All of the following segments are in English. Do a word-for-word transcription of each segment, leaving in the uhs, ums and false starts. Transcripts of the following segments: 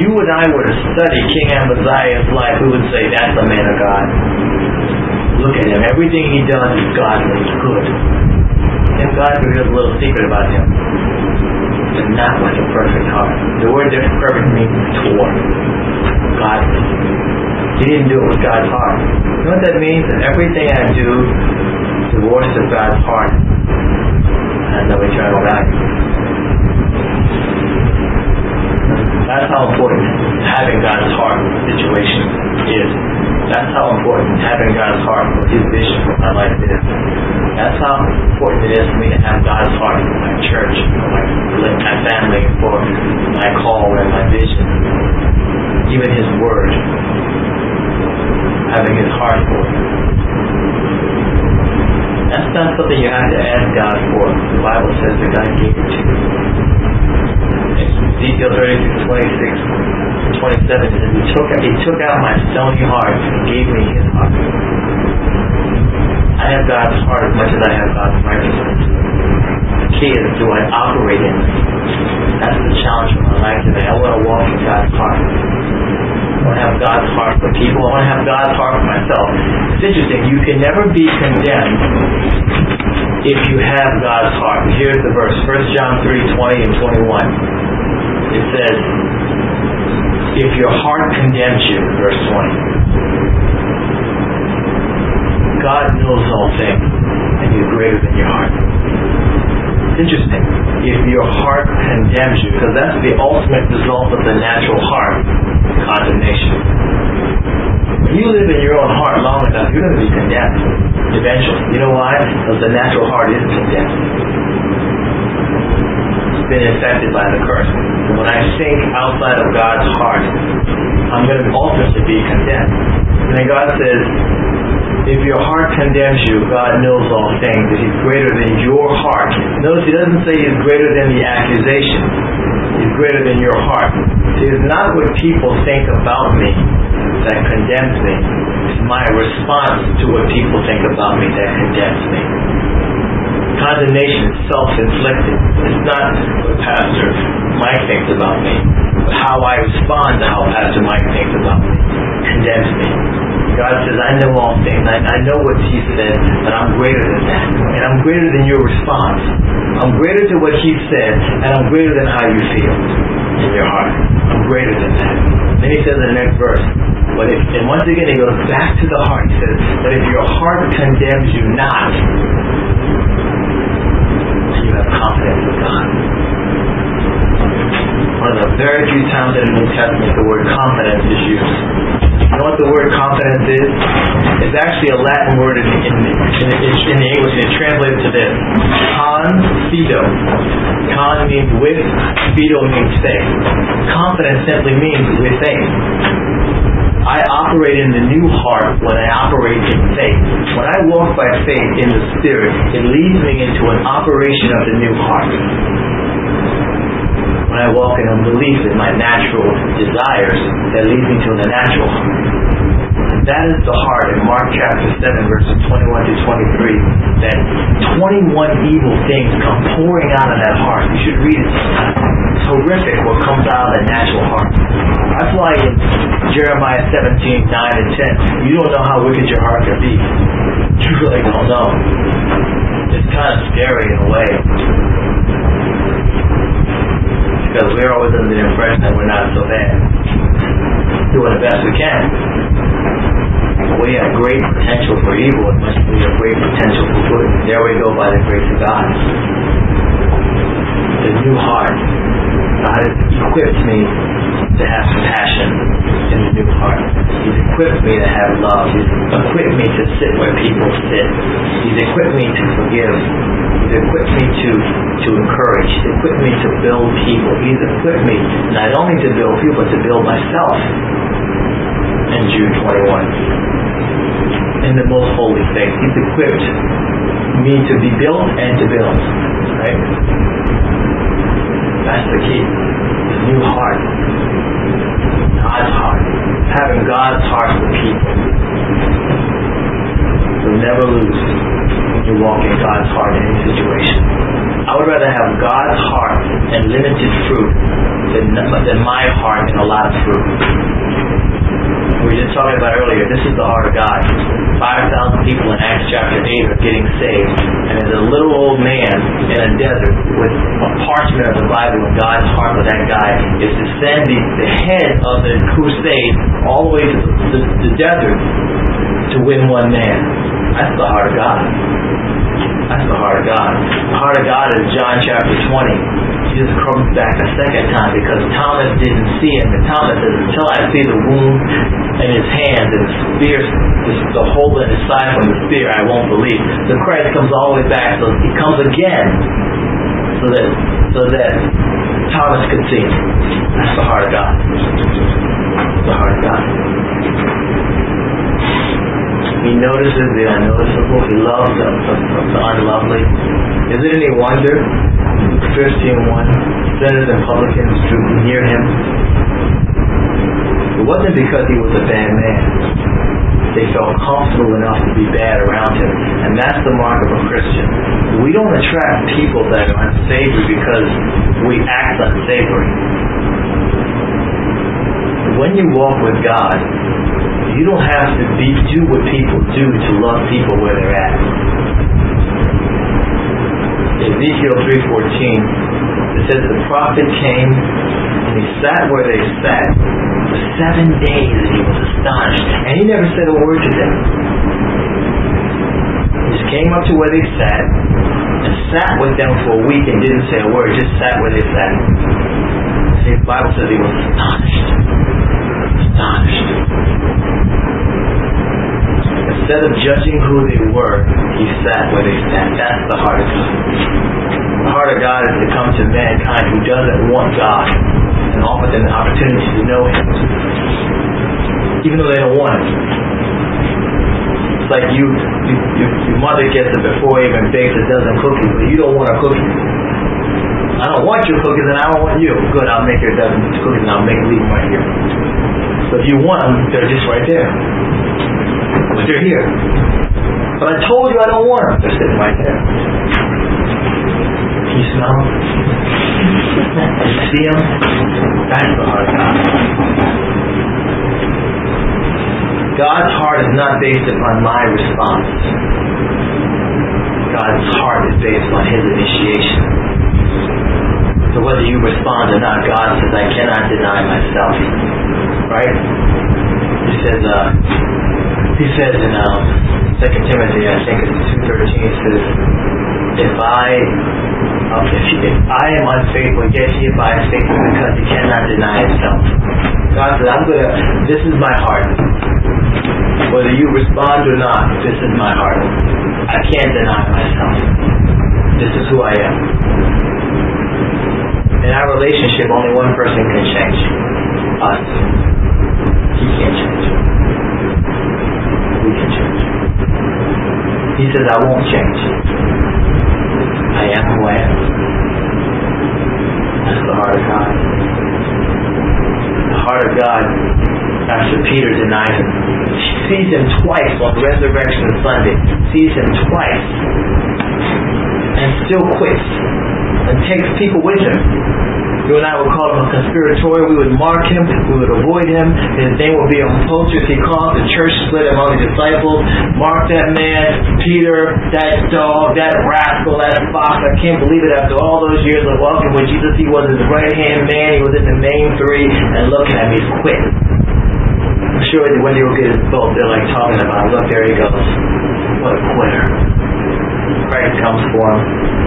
you and I were to study King Amaziah's life, we would say, that's a man of God. Look at him. Everything he does is godly, good. And God reveals a little secret about him. But not like a perfect heart. The word there perfect means toward. Godly. He didn't do it with God's heart. You know what that means? That everything I do divorced of God's heart has no eternal value. That's how important having God's heart situation is. That's how important having God's heart for His vision for my life is. That's how important it is for me to have God's heart for my church, for my, my family, for my call and my vision. Even His Word. Having His heart for it. That's not something you have to ask God for. The Bible says that God gave it to you. Ezekiel thirty-six, twenty-six, twenty-seven says, He took, he took out my stony heart and gave me His heart. I have God's heart as much as I have God's righteousness. The key is, do I operate in it? That's the challenge for my life today. I want to walk in God's heart. I want to have God's heart for people. I want to have God's heart for myself. It's interesting. You can never be condemned if you have God's heart. Here's the verse. First John three, twenty and twenty-one. It says, if your heart condemns you, verse twenty, God knows all things, and He's greater than your heart. It's interesting. If your heart condemns you, because that's the ultimate result of the natural heart, condemnation. When you live in your own heart long enough, you're going to be condemned eventually. You know why? Because the natural heart is condemned. It's been infected by the curse. And when I think outside of God's heart, I'm going to ultimately be condemned. And then God says, if your heart condemns you, God knows all things, that He's greater than your heart. Notice He doesn't say He's greater than the accusation. He's greater than your heart. It is not what people think about me that condemns me. It's my response to what people think about me that condemns me. Condemnation is self-inflicted. It's not what Pastor Mike thinks about me, but how I respond to how Pastor Mike thinks about me condemns me. God says, I know all things. I, I know what He said, but I'm greater than that. And I'm greater than your response. I'm greater than what He said, and I'm greater than how you feel in your heart. I'm greater than that. Then He says in the next verse, but if, and once again He goes back to the heart. He says, but if your heart condemns you not, then you have confidence in God. One of the very few times in the New Testament the word confidence is used. You know what the word confidence is? It's actually a Latin word in, in, in, in the English, and it translates to this. Confido. Con means with, fido means faith. Confidence simply means with faith. I operate in the new heart when I operate in faith. When I walk by faith in the Spirit, it leads me into an operation of the new heart. When I walk in unbelief in my natural desires, that leads me to the natural heart. That is the heart in Mark chapter seven, verses twenty-one to twenty-three, that twenty-one evil things come pouring out of that heart. You should read it sometime. It's horrific what comes out of the natural heart. That's why in Jeremiah seventeen, nine and ten, you don't know how wicked your heart can be. You really don't know. It's kind of scary in a way. Because we're always under the impression that we're not so bad. Doing the best we can. We have great potential for evil as much as we have great potential for good. There we go by the grace of God. The new heart. God has equipped me to have compassion in the new heart. He's equipped me to have love. He's equipped me to sit where people sit. He's equipped me to forgive. He's equipped me to, to encourage. He's equipped me to build people. He's equipped me not only to build people, but to build myself. In Jude twenty-one. In the most holy faith. He's equipped me to be built and to build. Right? That's the key. The new heart. God's heart. Having God's heart for people. You'll never lose when you walk in God's heart in any situation. I would rather have God's heart and limited fruit than, than my heart and a lot of fruit. We were just talking about earlier, this is the heart of God. five thousand people in Acts chapter eight are getting saved. And there's a little old man in a desert with a parchment of the Bible, and God's heart for that guy is to send the, the head of the crusade all the way to the, the, the desert to win one man. That's the heart of God. That's the heart of God. The heart of God is John chapter twenty. Jesus comes back a second time because Thomas didn't see him. And Thomas says, until I see the wound in his hands and the spear, the hole in his side from the spear, I won't believe. So Christ comes all the way back. So he comes again so that so that Thomas could see him. That's the heart of God. That's the heart of God. He notices the unnoticeable. He loves the, the, the unlovely. Is it any wonder fifteen one sinners and publicans drew near him? It wasn't because he was a bad man. They felt comfortable enough to be bad around him. And that's the mark of a Christian. We don't attract people that are unsavory because we act unsavory. When you walk with God, you don't have to be, do what people do to love people where they're at. Ezekiel three fourteen, it says the prophet came and he sat where they sat for seven days and he was astonished. And he never said a word to them. He just came up to where they sat and sat with them for a week and didn't say a word, just sat where they sat. The Bible says he was astonished. Astonished. Instead of judging who they were, he sat where they sat. That's the heart of God. The heart of God is to come to mankind who doesn't want God and offer them the opportunity to know him, even though they don't want him. It's like you, you, you your mother gets it before you even bakes a dozen cookies, but you don't want a cookie. I don't want your cookies and I don't want you. Good, I'll make you a dozen cookies and I'll make leave them right here. So if you want them, they're just right there. But they're here. But I told you I don't want them. They're sitting right there. Can you smell them? Can you see them? That's the heart of God. God's heart is not based upon my response. God's heart is based on his initiation. So whether you respond or not, God says, I cannot deny myself. Right? He says, uh, he says in um, Second Timothy, I think it's two thirteen, it says, if I, uh, if, you, if I am unfaithful, yet he abides faithful because he cannot deny himself. God says, I'm gonna, this is my heart. Whether you respond or not, this is my heart. I can't deny myself. This is who I am. In our relationship, only one person can change. Us. He can't change. We can change. He says, I won't change. I am who I am. That's the heart of God. The heart of God, after Peter denies him, sees him twice on Resurrection Sunday, sees him twice, and still quits, and takes people with him. You and I would call him a conspirator. We would mark him. We would avoid him. His name would be on posters. He called the church split among the disciples. Mark that man, Peter, that dog, that rascal, that fox. I can't believe it. After all those years of walking with Jesus, he was his right-hand man. He was in the main three. And looking at me, he's quitting. I'm sure when they will get his boat, they're like talking about, look, there he goes. What a quitter. Christ comes for him.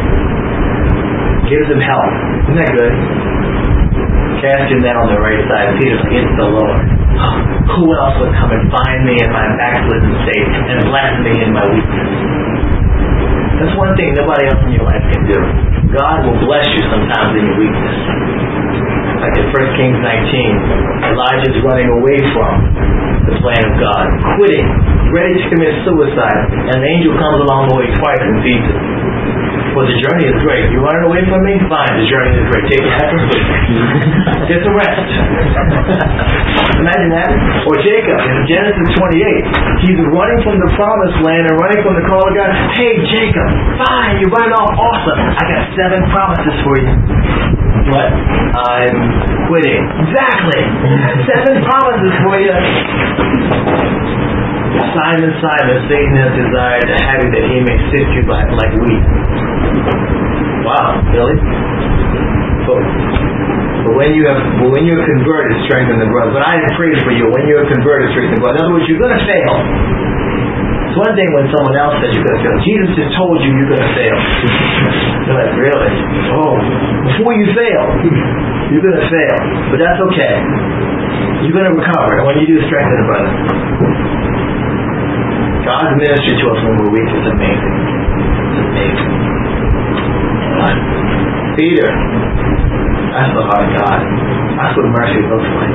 Gives him help. Isn't that good? Cast your net on the right side. Peter's like, it's the Lord. Oh, who else would come and find me in my backslidden state and bless me in my weakness? That's one thing nobody else in your life can do. God will bless you sometimes in your weakness. Like in First Kings nineteen, Elijah's running away from the plan of God, quitting, ready to commit suicide, and an angel comes along the way twice and feeds him. Well, the journey is great. You're running away from me? Fine, the journey is great. Take your hat and sleep. Get some rest. Imagine that. Or Jacob in Genesis twenty-eight. He's running from the promised land and running from the call of God. Hey, Jacob, fine, you're running off. Awesome. I got seven promises for you. What? I'm quitting. Exactly. Seven promises for you. Simon, Simon, Satan has desired to have you that he may sift you like, like wheat. Wow, really? So, but when you have, but when you're converted, strengthen the brother. But I pray for you. When you're converted, strengthen the brother. In other words, you're going to fail. It's one thing when someone else says you're going to fail. Jesus just told you you're going to fail. You're like, really? Oh, before you fail, you're going to fail. But that's okay. You're going to recover. And when you do, strengthen the brother. God's ministry to us when we're weak is amazing. It's amazing. What? Peter. That's the heart of God. That's what mercy looks like.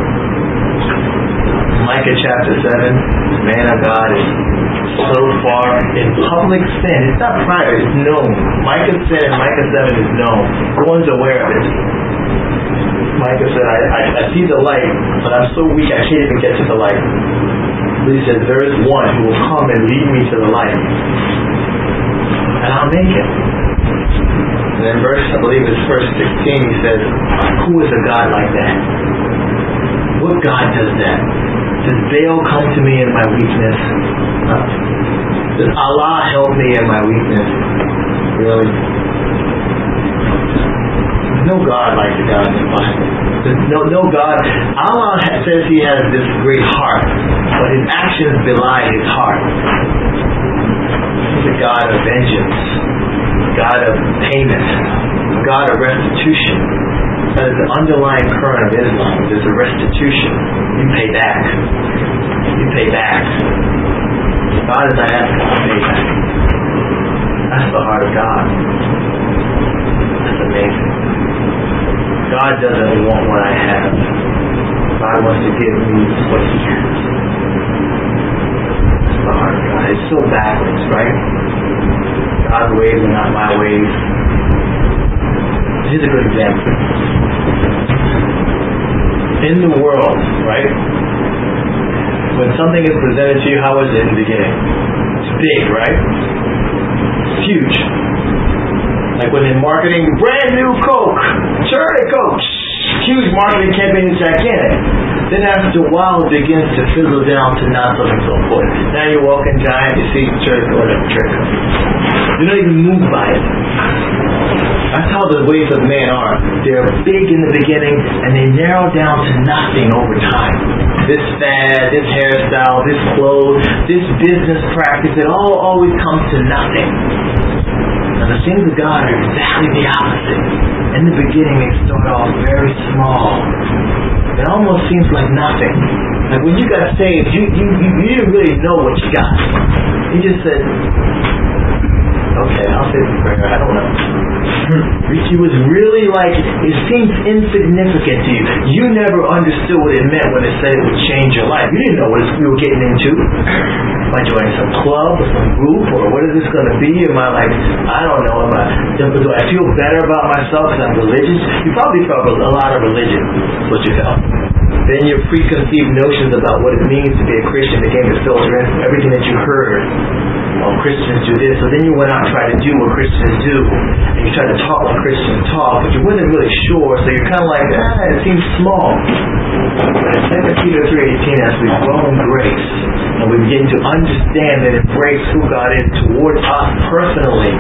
Micah chapter seven, the man of God is so far in public sin. It's not private, it's known. Micah's sin in Micah seven is known. No one's aware of it. Micah said, I, I, I see the light, but I'm so weak I can't even get to the light. But he says, there is one who will come and lead me to the light. And I'll make it. And then verse, I believe it's verse sixteen, he says, who is a God like that? What God does that? Does Baal come to me in my weakness? Uh, does Allah help me in my weakness? Really? There's no God like the God in the Bible. There's no, no God. Allah says he has this great heart, but his actions belie his heart. He's a God of vengeance, a God of payment, a God of restitution. That is the underlying current of Islam. There's a restitution. You pay back. You pay back. God is not asking you to pay back. That's the heart of God. That's amazing. God doesn't want what I have. God wants to give me what he has. That's the heart of God. It's so backwards, right? God's ways are not my ways. Here's a good example. In the world, right? When something is presented to you, how is it in the beginning? It's big, right? It's huge. Like when in marketing, brand new Coke, Cherry Coke, huge marketing campaign is gigantic. Then after a while, it begins to fizzle down to not so and so forth. Now you're walking giant, you see Cherry Coke, whatever, Cherry Coke. You're not even moved by it. That's how the ways of man are. They're big in the beginning, and they narrow down to nothing over time. This fad, this hairstyle, this clothes, this business practice, it all always comes to nothing. Now the things of God are exactly the opposite. In the beginning, they start off very small. It almost seems like nothing. Like when you got saved, you, you, you, you didn't really know what you got. You just said, okay, I'll say the prayer. I don't know. It was really like, it seems insignificant to you. You never understood what it meant when it said it would change your life. You didn't know what we were getting into. Am I joining some club or some group, or what is this going to be? Am I like, I don't know, am I, do I feel better about myself because I'm religious? You probably felt a lot of religion. That's what you felt. Then your preconceived notions about what it means to be a Christian began to filter in from everything that you heard. Well, Christians do this. So then you went out and tried to do what Christians do. And you tried to talk like Christians talk, but you wasn't really sure. So you're kind of like, ah, it seems small. But in Second Peter three eighteen, as we grow in grace, and we begin to understand and embrace who God is towards us personally,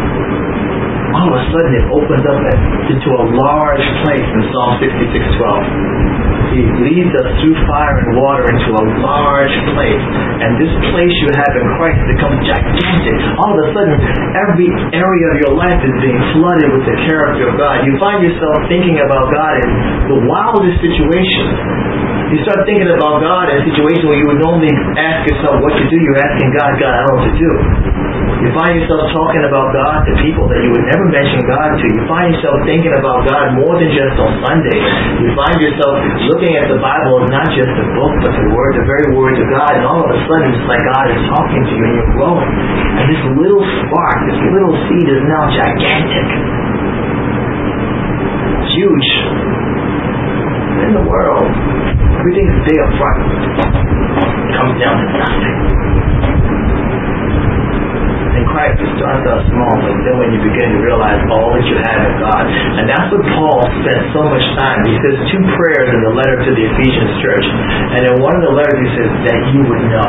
all of a sudden it opens up into a large place in Psalm sixty-six twelve. He leads us through fire and water into a large place. And this place you have in Christ becomes gigantic. All of a sudden, every area of your life is being flooded with the character of God. You find yourself thinking about God in the wildest situations. You start thinking about God in a situation where you would normally ask yourself what to do. You're asking God, God, I don't know what to do. You find yourself talking about God to people that you would never mention God to. You find yourself thinking about God more than just on Sunday. You find yourself looking at the Bible as not just a book, but the Word, the very words of God. And all of a sudden, it's like God is talking to you and you're growing. And this little spark, this little seed is now gigantic. It's huge. In the world, everything is big up front. It comes down to nothing. And Christ life starts out small, but then when you begin to realize all that you have in God. And that's what Paul spent so much time. He says two prayers in the letter to the Ephesians church. And in one of the letters he says that you would know.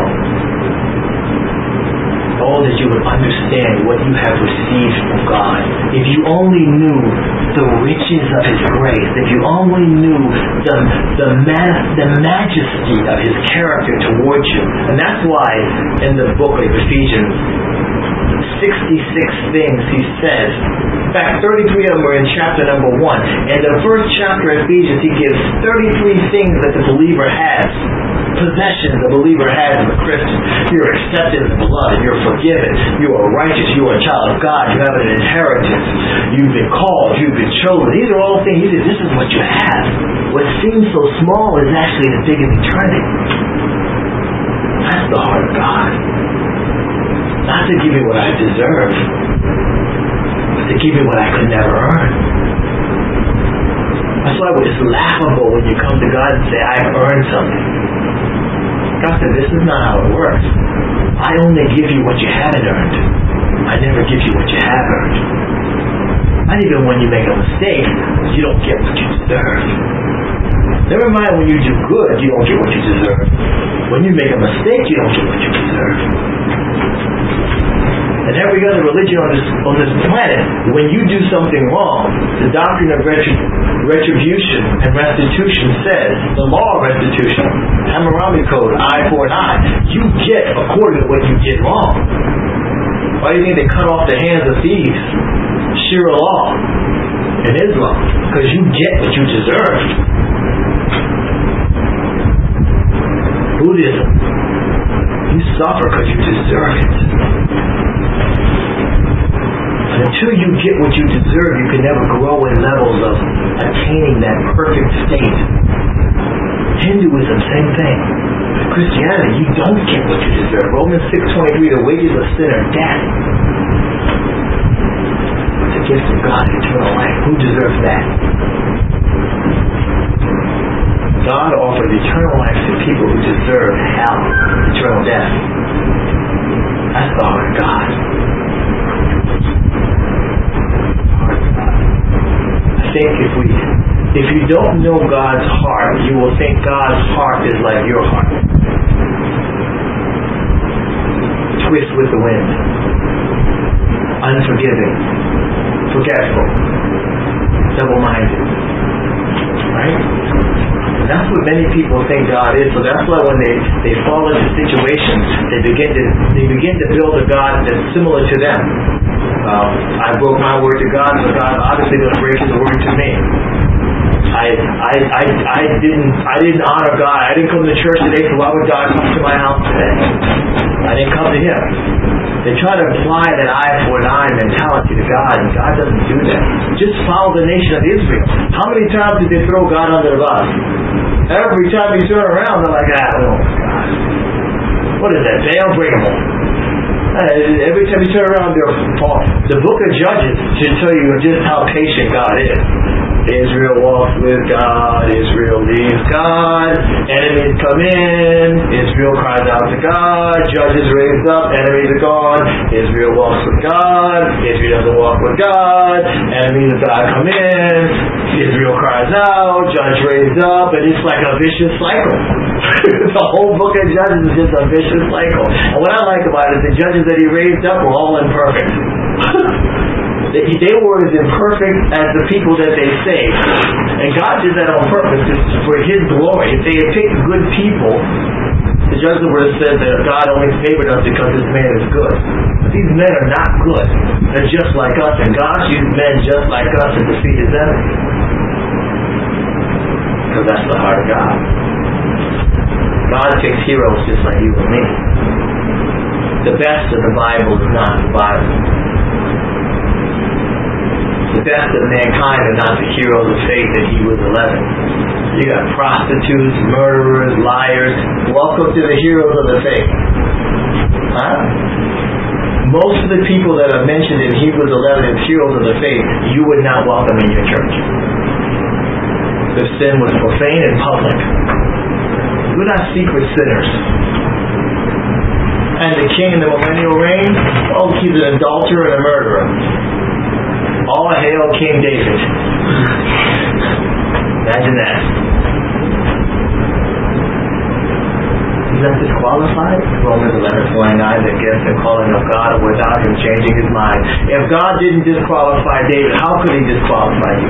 Oh, that you would understand what you have received from God. If you only knew the riches of His grace, if you only knew the the, man, the majesty of His character towards you. And that's why in the book of Ephesians, sixty-six things he says. In fact, thirty-three of them are in chapter number one. In the first chapter of Ephesians, he gives thirty-three things that the believer has. Possessions the believer has as a Christian. You're accepted in the beloved. You're forgiven. You are righteous. You are a child of God. You have an inheritance. You've been called. You've been chosen. These are all things. He says, this is what you have. What seems so small is actually as big as eternity. That's the heart of God. Not to give me what I deserve, but to give me what I could never earn. That's why it's laughable when you come to God and say, I've earned something. God said, this is not how it works. I only give you what you haven't earned. I never give you what you have earned. Not even when you make a mistake, you don't get what you deserve. Never mind when you do good, you don't get what you deserve. When you make a mistake, you don't get what you deserve. And every other religion on this on this planet, when you do something wrong, the doctrine of retrib- retribution and restitution says, the law of restitution, Hammurabi Code, eye for an eye, you get according to what you did wrong. Why do you think they cut off the hands of thieves? Sharia law in Islam, because you get what you deserve. Buddhism, you suffer because you deserve it. And until you get what you deserve, you can never grow in levels of attaining that perfect state. Hinduism, same thing. Christianity, you don't get what you deserve. Romans six twenty-three, the wages of sin are death. The gift of God, eternal life. Who deserves that? God offers eternal life to people who deserve hell, eternal death. That's the heart of God. Heart of God. I think if we, if you don't know God's heart, you will think God's heart is like your heart. Twist with the wind. Unforgiving. Forgetful. Double-minded. Right? And that's what many people think God is. So that's why when they, they fall into situations, they begin to they begin to build a God that's similar to them. Um, I broke my word to God, so God's obviously going to break His word to me. I I I I didn't I didn't honor God. I didn't come to church today, so why would God come to my house today? I didn't come to Him. They try to apply that eye for an eye mentality to God, and God doesn't do that. Just follow the nation of Israel. How many times did they throw God under the bus? Every time you turn around, they're like, ah, oh God. What is that? Baal, bring them on. Uh, every time you turn around, they're falling. The book of Judges should tell you just how patient God is. Israel walks with God. Israel leaves God. Enemies come in. Israel cries out to God. Judges raised up. Enemies are gone. Israel walks with God. Israel doesn't walk with God. Enemies of God come in. Israel cries out. Judge raised up. And it's like a vicious cycle. The whole book of Judges is just a vicious cycle. And what I like about it is the judges that He raised up were all imperfect. They were as imperfect as the people that they saved. And God did that on purpose for His glory. If they had picked good people, the judges would have said that God only favored us because this man is good. But these men are not good. They're just like us. And God used men just like us to defeat His enemies. Because that's the heart of God. God picks heroes just like you and me. The best of the Bible is not the Bible. The best of mankind are not the heroes of faith in Hebrews eleven. You got prostitutes, murderers, liars. Welcome to the heroes of the faith. Huh? Most of the people that are mentioned in Hebrews eleven as heroes of the faith, you would not welcome in your church. Their sin was profane and public. We're not secret sinners. And the king in the millennial reign, oh, he's an adulterer and a murderer. All hail King David. Imagine that. Is that disqualified? Romans eleven twenty-nine, against the calling of God without him changing his mind. If God didn't disqualify David, how could he disqualify you?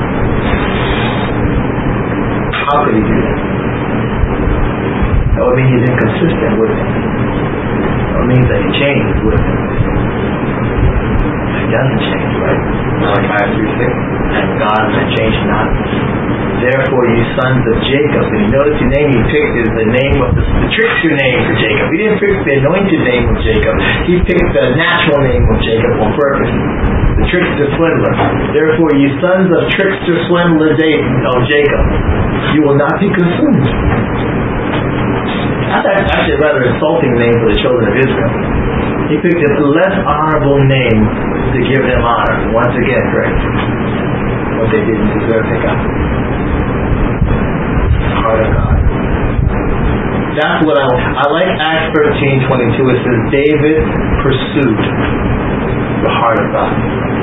How could he do that? That would mean he's inconsistent with him. That means that he changes with him. He doesn't change, right? Malachi three six. And God that change not. Therefore, you sons of Jacob. And you notice the name he picked is the name of the, the trickster name for Jacob. He didn't pick the anointed name of Jacob. He picked the natural name of Jacob on purpose. The trickster swindler. Therefore, you sons of trickster swindler of Jacob, you will not be consumed. That's actually a rather insulting name for the children of Israel. He picked a less honorable name to give them honor. Once again, correct. What they didn't deserve, they got. Heart of God. That's what I I like Acts thirteen twenty-two. It says David pursued the heart of God.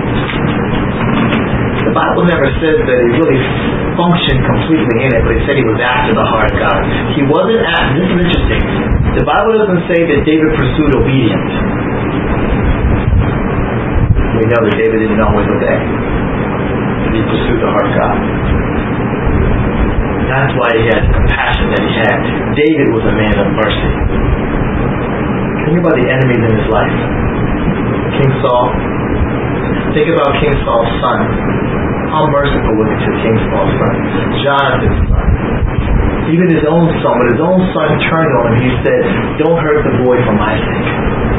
The Bible never says that he really functioned completely in it, but he said he was after the heart of God. He wasn't at, this is interesting. The Bible doesn't say that David pursued obedience. We know that David didn't always obey. He pursued the heart of God. That's why he had the compassion that he had. David was a man of mercy. Think about the enemies in his life. King Saul. Think about King Saul's son. How merciful was he to King Saul's son? Jonathan's son. Even his own son. When his own son turned on him, he said, don't hurt the boy for my sake.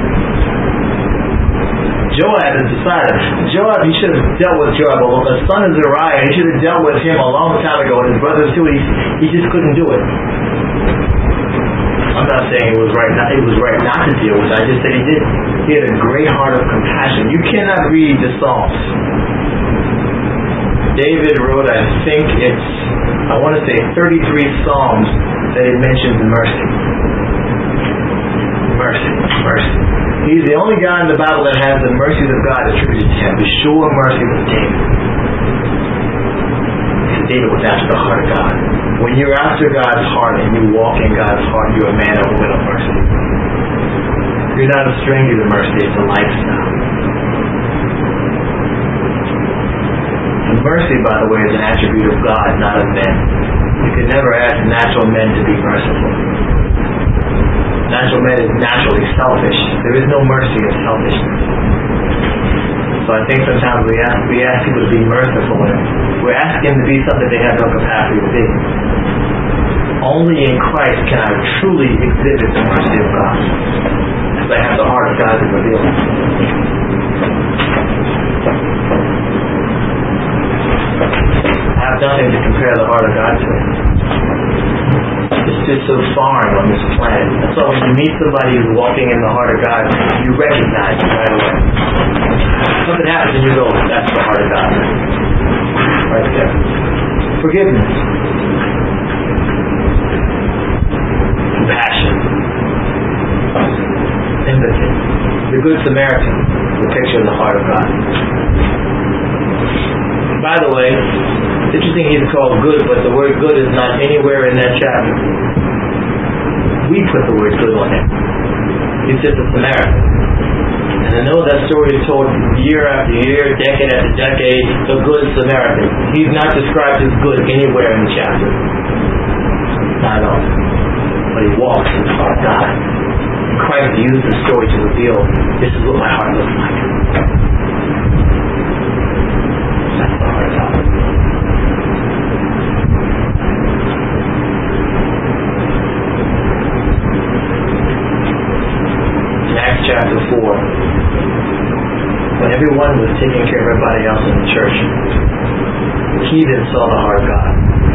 Joab is decided. Joab, he should have dealt with Joab. Well, the son is Uriah. He should have dealt with him a long time ago. And his brothers too. He, he just couldn't do it. I'm not saying it was right not, it was right not to deal with it. I just said he did. He had a great heart of compassion. You cannot read the Psalms. David wrote, I think it's, I want to say thirty-three Psalms that he mentions mercy. Mercy, mercy. He's the only guy in the Bible that has the mercies of God attributed to him. The sure mercy of David. David was after the heart of God. When you're after God's heart and you walk in God's heart, you're a man or woman of mercy. You're not a stranger to mercy, it's a lifestyle. And mercy, by the way, is an attribute of God, not of men. You can never ask natural men to be merciful. Natural man is naturally selfish. There is no mercy in selfishness. So I think sometimes we ask we ask people to be merciful, and we're asking them to be something they have no capacity to be. Only in Christ can I truly exhibit the mercy of God, as I have the heart of God to reveal it. I have nothing to compare the heart of God to. It's just so foreign on this planet. And so when you meet somebody who's walking in the heart of God, you recognize it right away. Something happens and you go, that's the heart of God. Right there. Forgiveness. Compassion. Empathy. The Good Samaritan. The picture of the heart of God. By the way, it's interesting he's called good, but the word good is not anywhere in that chapter. We put the word good on him. He's just a Samaritan. And I know that story is told year after year, decade after decade, the Good Samaritan. He's not described as good anywhere in the chapter. Not at all. But he walks in the heart of God. And Christ used the story to reveal, this is what my heart looks like. That's the heart of God. In Acts chapter four, when everyone was taking care of everybody else in the church, he then saw the heart of God.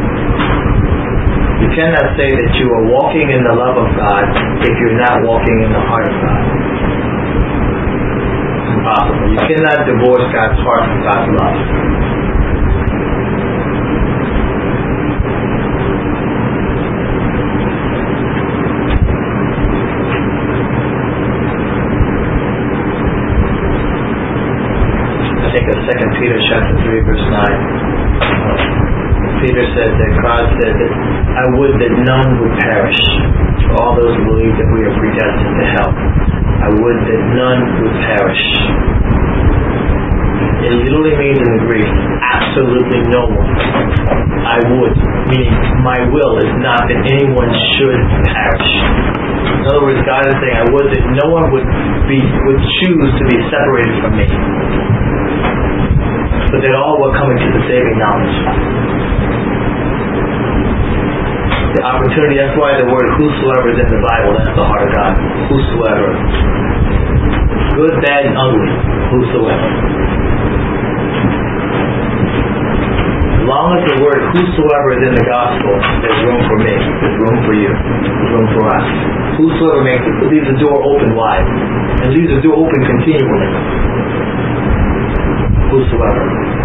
You cannot say that you are walking in the love of God if you're not walking in the heart of God. It's impossible. You cannot divorce God's heart from God's love. think of Second Peter chapter three, verse nine. Uh, Peter said that God said that I would that none would perish. For all those who believe that we are predestined to hell, I would that none would perish. It literally means in the Greek, absolutely no one. I would, meaning my will is not that anyone should perish. In other words, God is saying, I would that no one would be would choose to be separated from me, but that all were coming to the saving knowledge. The opportunity, that's why the word whosoever is in the Bible, that's the heart of God. Whosoever. Good, bad, and ugly. Whosoever. As long as the word whosoever is in the gospel, there's room for me, there's room for you, there's room for us. Whosoever makes it, leaves the door open wide, and leaves the door open continually. Whosoever.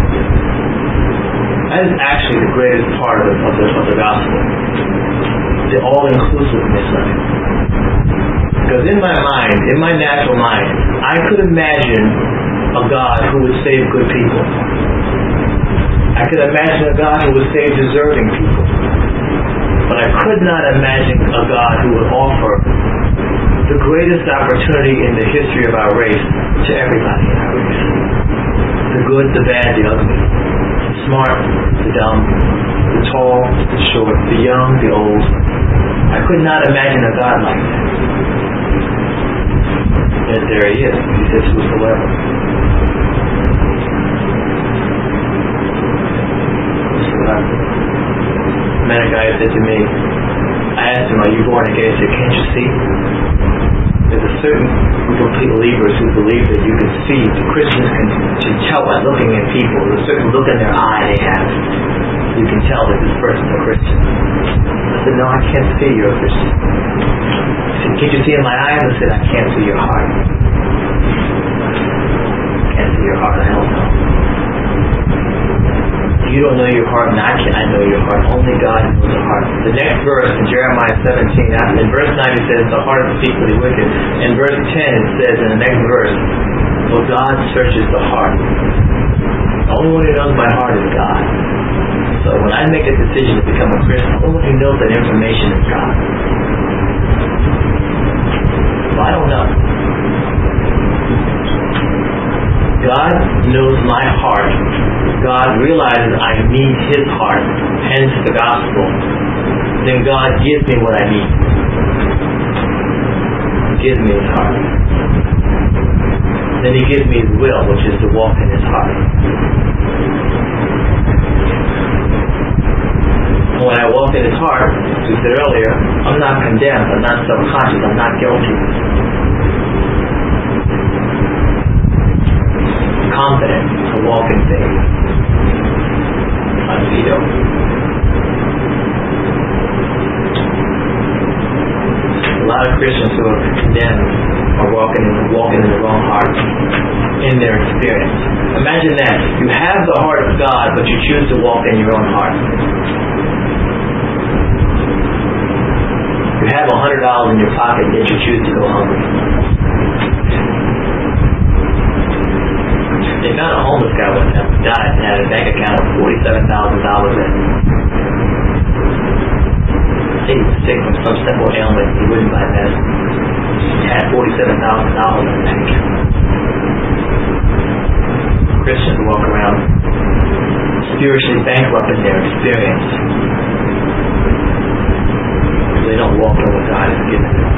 That is actually the greatest part of the, of the, of the gospel. The all-inclusiveness of it. Because in my mind, in my natural mind, I could imagine a God who would save good people. I could imagine a God who would save deserving people. But I could not imagine a God who would offer the greatest opportunity in the history of our race to everybody in our race. The good, the bad, the ugly. The smart, the dumb, the tall, the short, the young, the old. I could not imagine a God like that. Yet there he is. He says whosoever. A man, a guy said to me, I asked him, are you born again? He said, can't you see? There's a certain group of believers who believe that you can see, the Christians can, can tell by looking at people. There's a certain look in their eye they have. You can tell that this person's a Christian. I said, no, I can't see you're a Christian. He said, can't you see in my eyes? I said, I can't see your heart. I can't see your heart, I don't know. You don't know your heart, and I can. I know your heart. Only God knows the heart. The next verse in Jeremiah seventeen, in verse nine it says, the heart is secretly wicked. In verse ten it says in the next verse, well, God searches the heart. The only one who knows my heart is God. So when I make a decision to become a Christian, the only one who knows that information is God. Well, I don't know. God knows my heart. God realizes I need His heart, hence the gospel. Then God gives me what I need. He gives me His heart. Then He gives me His will, which is to walk in His heart. And when I walk in His heart, as we said earlier, I'm not condemned, I'm not self-conscious, I'm not guilty. Confident to walk in faith. Unveil. A lot of Christians who are condemned are walking in, walking in the wrong heart in their experience. Imagine that. You have the heart of God, but you choose to walk in your own heart. You have a hundred dollars in your pocket, yet you choose to go hungry. They found a homeless guy one time who died and had a bank account of forty-seven thousand dollars in it. I think he was sick from some simple ailment. He wouldn't buy medicine. He had forty-seven thousand dollars in the bank account. Christians walk around spiritually bankrupt in their experience. They don't walk in what God has given them.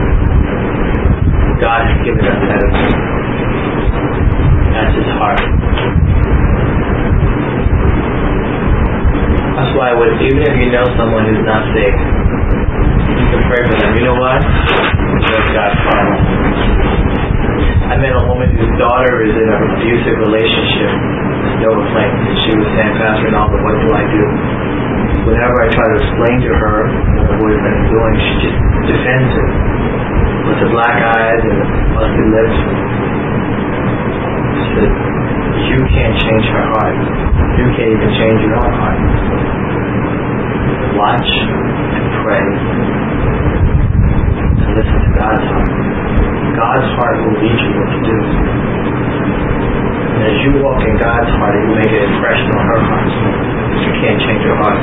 God has given us medicine. That's His heart. That's why with, even if you know someone who's not saved, you can pray for them. You know why? Because God's heart. I met a woman whose daughter is in an abusive relationship with Nova Flames, and she was saying, Pastor Naldo, what do I do? Whenever I try to explain to her what her boyfriend is doing, she just defends it. With the black eyes and the musty lips. She said, you can't change her heart. You can't even change your own heart. Watch and pray and listen to God's heart. God's heart will lead you what to do. And as you you walk in God's heart, He will make an impression on her heart. You can't change her heart.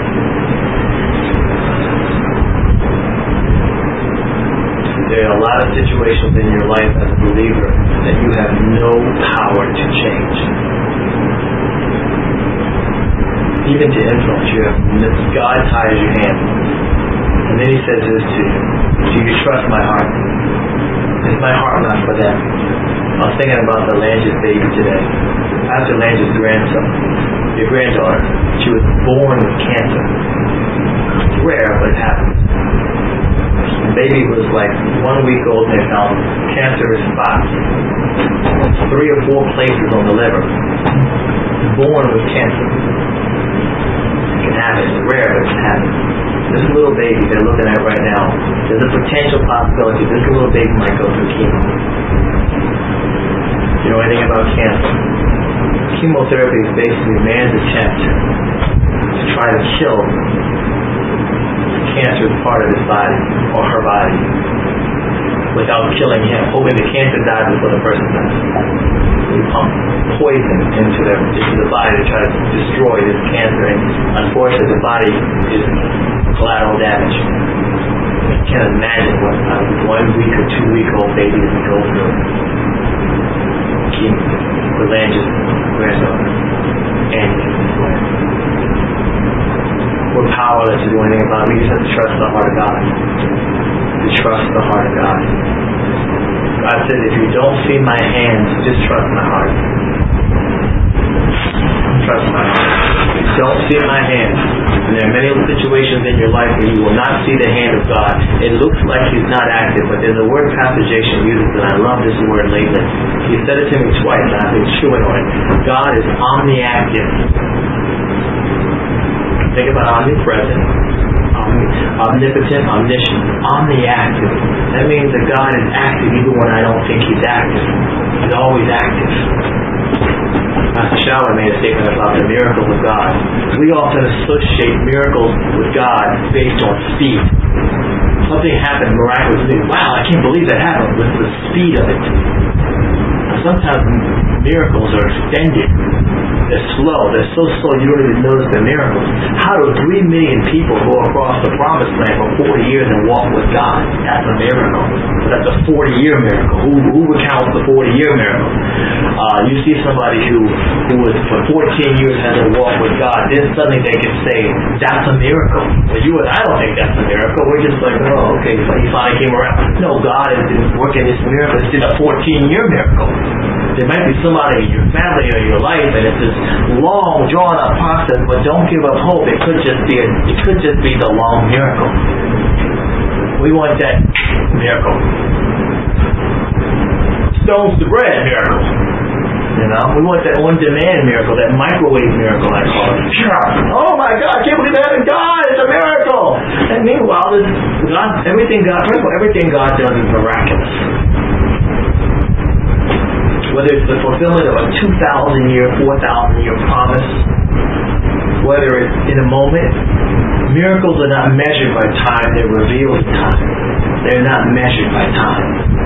There are a lot of situations in your life as a believer that you have no power to change. Even to influence you, God ties your hands. And then He says this to you: do you trust my heart? Is my heart not for them? I was thinking about the Langes baby today. Pastor Langes' grandson, your granddaughter, she was born with cancer. It's rare, but it happens. The baby was like one week old and they found cancerous spots, three or four places on the liver. Born with cancer. It can happen. It's rare, but it can happen. This little baby they're looking at right now, there's a potential possibility this little baby might go through chemo. You know anything about cancer? Chemotherapy is basically man's attempt to try to kill the cancerous part of his body or her body without killing him, hoping the cancer dies before the person dies. We pump poison into the, into the body to try to destroy this cancer, and unfortunately the body is collateral damage. I can't imagine what a one week or two week old baby is go through. Keep the Langes granddaughter and we're powerless to do anything about it. We just have to trust the heart of God. To trust the heart of God. God said, if you don't see my hands, just trust my heart. Trust my heart. If you don't see my hands, and there are many situations in your life where you will not see the hand of God. It looks like He's not active, but there's a word Pastor Jason uses, and I love this word lately. He said it to me twice, and I've been chewing on it. God is omniactive. Think about omnipresent, omnipotent, omniscient, omniactive. That means that God is active even when I don't think He's active. He's always active. Pastor Schauer made a statement about the miracles of God. We often associate miracles with God based on speed. Something happened miraculously. Wow, I can't believe that happened. With the speed of it. Sometimes miracles are extended. They're slow. They're so slow you don't even notice the miracles. How do three million people go across the promised land for forty years and walk with God? That's a miracle. But that's a forty-year miracle. Who, who would count the forty-year miracle? Uh, you see somebody who, who was for fourteen years hasn't walked with God, then suddenly they can say, that's a miracle. Well, you and I don't think that's a miracle. We're just like, oh, okay, so he finally came around. No, God has been working this miracle. It's been a fourteen-year miracle. There might be somebody in your family or your life, and it's this long, drawn-out process. But don't give up hope. It could just be a, it could just be the long miracle. We want that miracle. Stones to bread miracle. You know, we want that on-demand miracle, that microwave miracle, I call it. Oh my God, I can't believe that happened. God, it's a miracle. And meanwhile, God, everything God, first of all, everything God does is miraculous. Whether it's the fulfillment of a two thousand year, four thousand year promise, whether it's in a moment, miracles are not measured by time, they're revealed in time. They're not measured by time.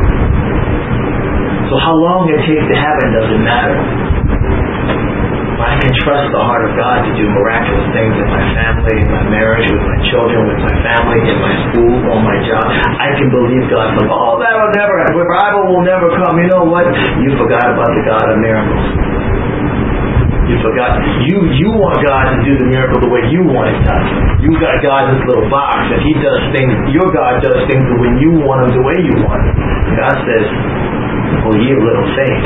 So how long it takes to happen doesn't matter. But I can trust the heart of God to do miraculous things in my family, in my marriage, with my children, with my family, in my school, on my job. I can believe God. Like, oh, that'll never happen. Revival will never come. You know what? You forgot about the God of miracles. You forgot. You you want God to do the miracle the way you want it done. You got God in this little box, and He does things. Your God does things when you want Him, the way you want it. God says, "Oh, ye of little faith."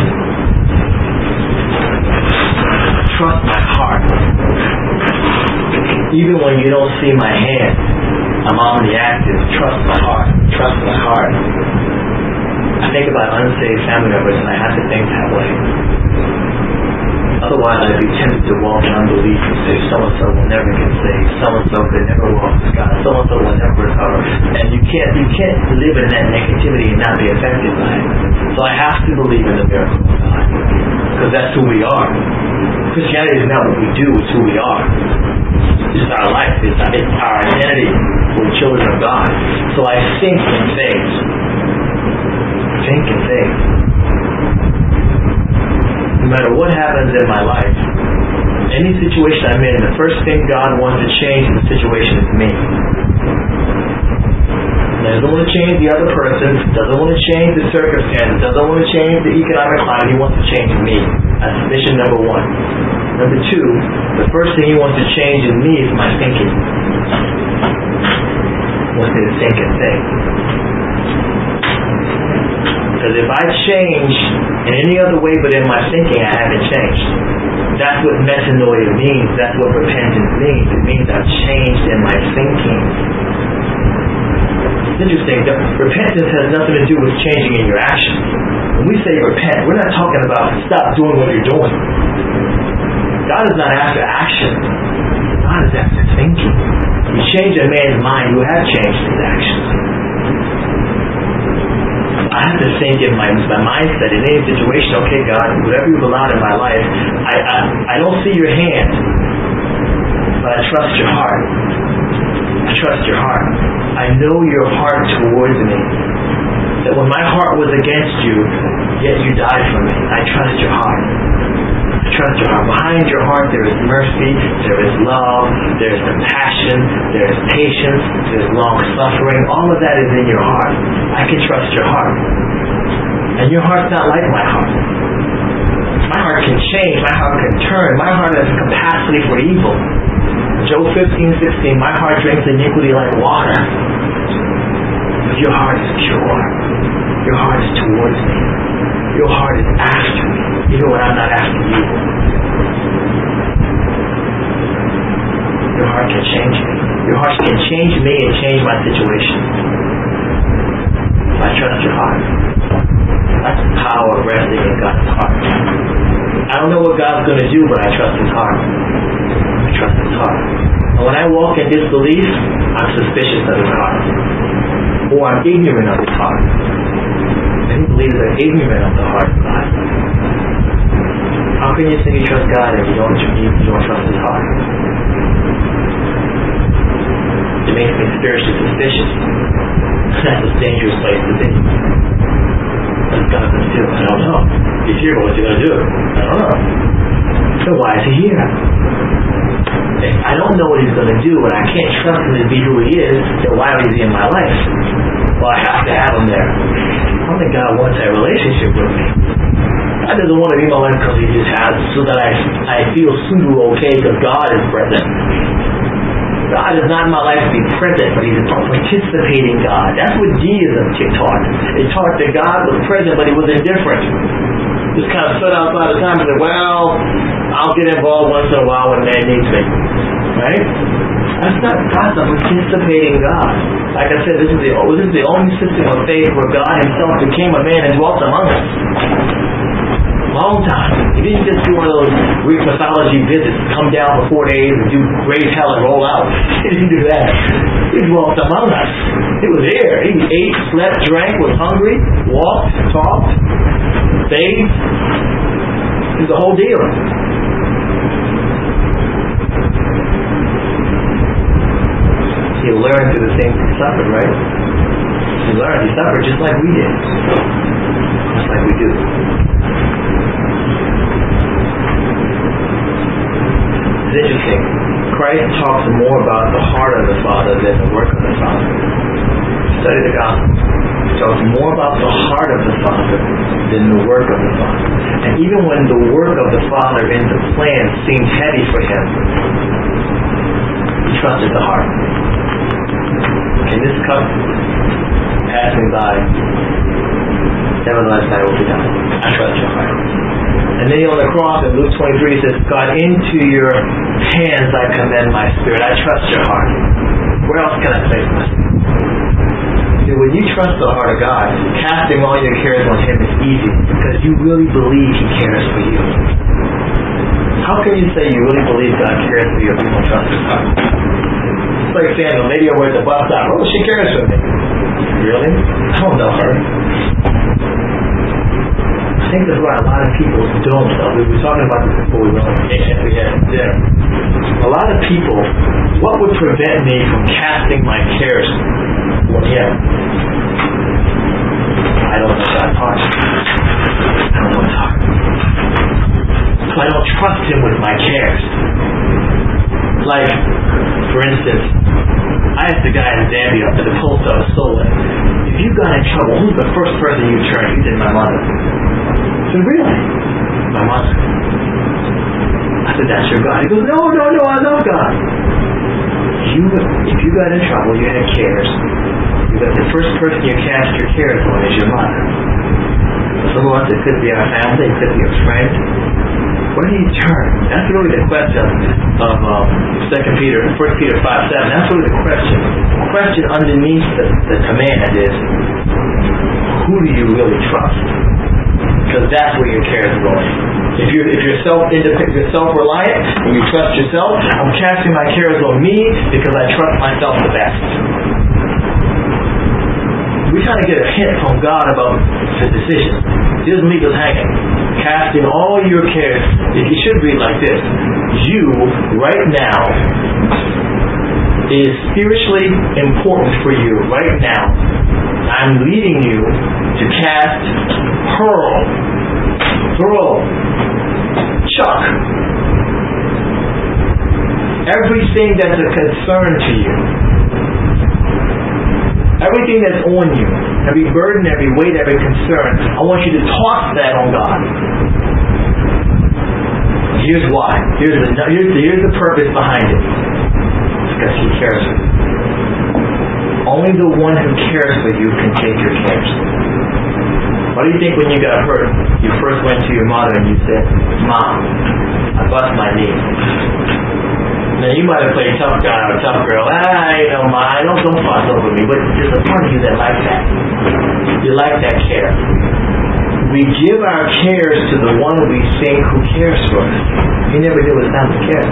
Trust my heart. Even when you don't see my hand, I'm omniactive. Trust my heart. Trust my heart. I think about unsaved family members, and I have to think that way. Otherwise, I'd be tempted to walk in unbelief and say, so-and-so will never get saved. So-and-so could never walk with God. So-and-so will never recover. And you can't, you can't live in that negativity and not be affected by it. So I have to believe in the miracle of God. Because that's who we are. Christianity is not what we do, it's who we are. It's our life. It's our, it's our identity. We're children of God. So I think in faith. Think in faith. matter what happens in my life, any situation I'm in, the first thing God wants to change in the situation is me. He doesn't want to change the other person, doesn't want to change the circumstances, doesn't want to change the economic climate. He wants to change me. That's mission number one. Number two, the first thing He wants to change in me is my thinking. He wants me to think and think. Because if I change in any other way but in my thinking, I haven't changed. That's what metanoia means. That's what repentance means. It means I've changed in my thinking. It's interesting. Repentance has nothing to do with changing in your actions. When we say repent, we're not talking about stop doing what you're doing. God is not after action. God is after thinking. You change a man's mind, you have changed his actions. I have to think in my, my mindset in any situation, okay, God, whatever you've allowed in my life, I, I, I don't see your hand, but I trust your heart. I trust your heart. I know your heart towards me. That when my heart was against you, yet you died for me. I trust your heart. I trust your heart. Behind your heart there is mercy, there is love, there is compassion, there is patience, there is long suffering. All of that is in your heart. I can trust your heart. And your heart's not like my heart. My heart can change. My heart can turn. My heart has a capacity for evil. Job fifteen sixteen, my heart drinks iniquity like water. But your heart is pure. Your heart is towards me. Your heart is after me, even when I'm not after you. Your heart can change me. Your heart can change me and change my situation. I trust your heart. That's the power of resting in God's heart. I don't know what God's going to do, but I trust His heart. I trust His heart. And when I walk in disbelief, I'm suspicious of His heart. Or I'm ignorant of His heart. Many believers are ignorant of the heart of God. How can you say you trust God if you don't, you don't trust His heart? It makes me spiritually suspicious. That's a dangerous place to be. What's God going to do? I don't know. He's here, but what's He going to do? I don't know. So why is He here? If I don't know what He's going to do, and I can't trust Him to be who He is, then why is He in my life? Well, I have to have Him there. I don't think God wants that relationship with me. God doesn't want to be in my life because He just has so that I I feel super okay because God is present. God is not in my life to be present, but He's a participating God. That's what deism taught. It taught that God was present, but He was indifferent. Just kind of stood outside the time and said, well, I'll get involved once in a while when man needs me. Right? That's not God's a participating God. Like I said, this is the this is the only system of faith where God Himself became a man and dwelt among us. Long time. He didn't just do one of those Greek mythology visits, come down for four days and do raise hell and roll out. He didn't do that. He dwelt among us. He was here. He ate, slept, drank, was hungry, walked, talked, bathed. It was the whole deal. He learned through the things He suffered, right? He learned. He suffered just like we did. Just like we do. It's interesting. Christ talks more about the heart of the Father than the work of the Father. Study the Gospel. He talks more about the heart of the Father than the work of the Father. And even when the work of the Father in the plan seemed heavy for Him, He trusted the heart. Can this cup pass me by? Nevertheless, I will be done. I trust your heart. And then on the cross in Luke twenty-three, He says, God, into your hands I commend my spirit. I trust your heart. Where else can I place my spirit? See, when you trust the heart of God, casting all your cares on Him is easy because you really believe He cares for you. How can you say you really believe God cares for you if you don't trust His heart? It's like saying the lady over at the bus stop, oh, she cares for me. Really? I don't know her. I think that's why a lot of people don't. We were talking about this before we went and we had dinner. A lot of people, what would prevent me from casting my cares on Him? I don't know God's heart. I don't know His heart. my cares. Like, for instance, I asked the guy in Zambia at the post office, so like, if you got in trouble, who's the first person you turn? He said, my mother. I said, really? My mother. I said, that's your God. He goes, no, no, no, I love God. You, if you got in trouble, you had cares. You got the first person you cast your cares on is your mother. Some of us, it could be our family, it could be a friend. Where do you turn? That's really the question of um, Second Peter, First Peter five seven. That's really the question. The question underneath the, the command is, who do you really trust? Because that's where your care is going. If you're if you're self independent, you're self reliant, and you trust yourself, I'm casting my cares on me because I trust myself the best. We're trying to get a hint from God about the decision. He doesn't leave us hanging. Casting all your cares. It should read like this. You, right now, is spiritually important for you. Right now, I'm leading you to cast, hurl, throw, chuck everything that's a concern to you. Everything that's on you, every burden, every weight, every concern, I want you to toss that on God. Here's why. Here's the, here's the, here's the purpose behind it. It's because He cares for you. Only the one who cares for you can take your cares. What do you think when you got hurt, you first went to your mother and you said, Mom, I bust my knee. Now, you might have played tough guy or tough girl. Ah, you know, Ma, don't, don't fuss over me. But there's a part of you that like that. You like that care. We give our cares to the one we think who cares for us. He never knew it was time to care.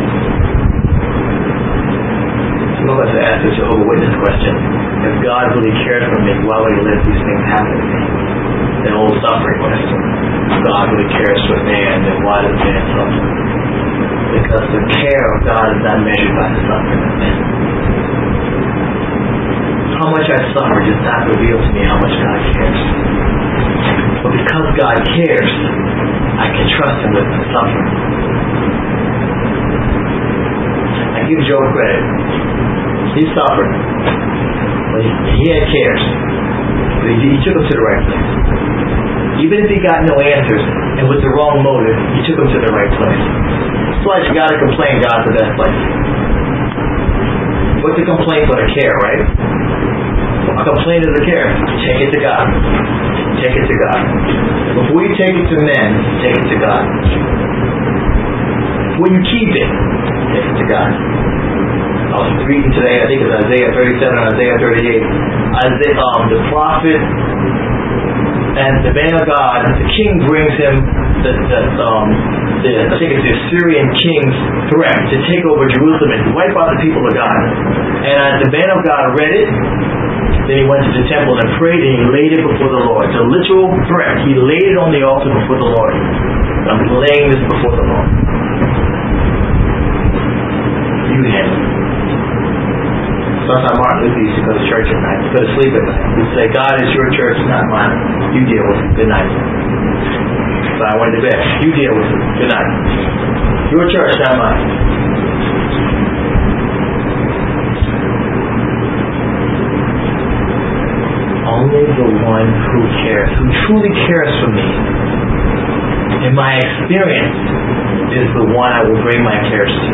Some of us have asked the Jehovah's Witness question. If God really cared for me, why would He let these things happen to me? The old suffering question. If God really cares for man, then why does man suffer? Because the care of God is not measured by the suffering of men. How much I suffer does not reveal to me how much God cares. But because God cares, I can trust Him with my suffering. I give Job credit. He suffered. But he, he had cares. But he, he took him to the right place. Even if he got no answers, and with the wrong motive, He took him to the right place. That's why you gotta complain God's the best place. What's a complaint but a care, right? A complaint is a care. Take it to God. Take it to God. Before you take it to men, take it to God. Before you keep it, take it to God. I was reading today, I think it's Isaiah thirty-seven or Isaiah thirty-eight. Isaiah, um, the prophet and the man of God, the king brings him the, the, um, the, I think it's the Assyrian king's threat to take over Jerusalem and wipe out the people of God. And the man of God read it. Then he went to the temple and prayed, and he laid it before the Lord. It's a literal threat. He laid it on the altar before the Lord. I'm laying this before the Lord. You handle it. Sometimes Martin Luther used to go to church at night, go to sleep at night. He'd say, God is your church, not mine. You deal with it. Good night. So I went to bed. You deal with it. Good night. Your church, not mine. Only the one who cares, who truly cares for me, in my experience, is the one I will bring my cares to.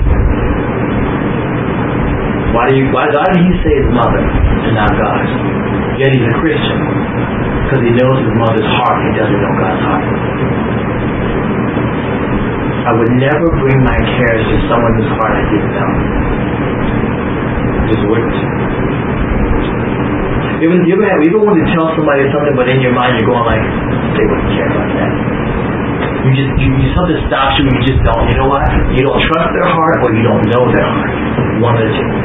Why do you? Why, why did He say His mother and not God? Yet He's a Christian because He knows His mother's heart. He doesn't know God's heart. I would never bring my cares to someone whose heart I didn't know. I just wouldn't. You ever, you ever, have, you ever want to tell somebody something, but in your mind you're going like, they wouldn't care about that. You just, you, you something stops you, and you just don't. You know what? You don't trust their heart, or you don't know their heart. One of the two.